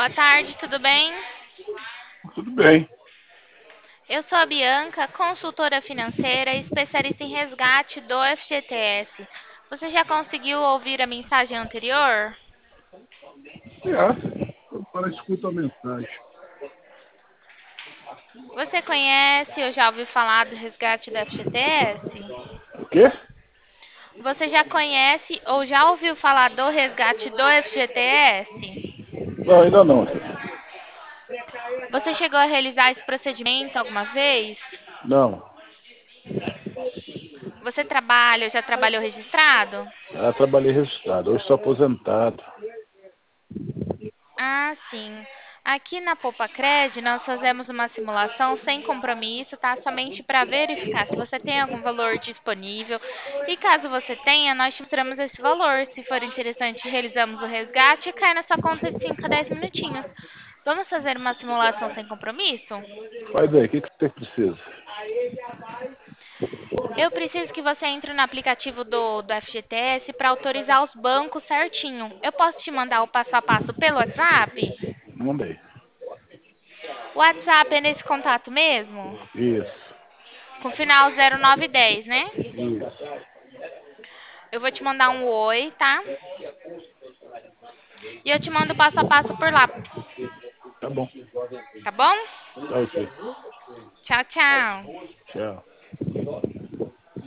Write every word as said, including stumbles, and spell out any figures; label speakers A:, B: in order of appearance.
A: Boa tarde, tudo bem?
B: Tudo bem.
A: Eu sou a Bianca, consultora financeira e especialista em resgate do F G T S. Você já conseguiu ouvir a mensagem anterior?
B: É, eu para escuta a mensagem.
A: Você conhece ou já ouviu falar do resgate do F G T S?
B: O quê?
A: Você já conhece ou já ouviu falar do resgate do F G T S?
B: Não, ainda não.
A: Você chegou a realizar esse procedimento alguma vez?
B: Não.
A: Você trabalha ou já trabalhou registrado?
B: Ah, trabalhei registrado. Hoje sou aposentado.
A: Ah, sim. Aqui na Poupa-Cred, nós fazemos uma simulação sem compromisso, tá? Somente para verificar se você tem algum valor disponível. E caso você tenha, nós te mostramos esse valor. Se for interessante, realizamos o resgate e cai na sua conta de cinco a dez minutinhos. Vamos fazer uma simulação sem compromisso?
B: Faz aí, o que, que você precisa?
A: Eu preciso que você entre no aplicativo do, do F G T S para autorizar os bancos certinho. Eu posso te mandar o passo a passo pelo WhatsApp?
B: Mandei.
A: O WhatsApp é nesse contato mesmo?
B: Isso.
A: Com final zero nove dez, né?
B: Isso.
A: Eu vou te mandar um oi, tá? E eu te mando passo a passo por lá,
B: Tá bom.
A: tá bom?
B: Tá ok.
A: Tchau, tchau.
B: Tchau.